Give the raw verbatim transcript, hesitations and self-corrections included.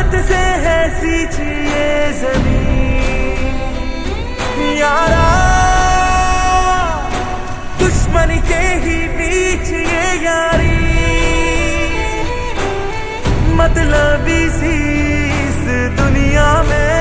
कुदरत से है सींची ये ज़मीन यारा, दुश्मनी के ही बीच ये यारी, मतलबी सी इस दुनिया में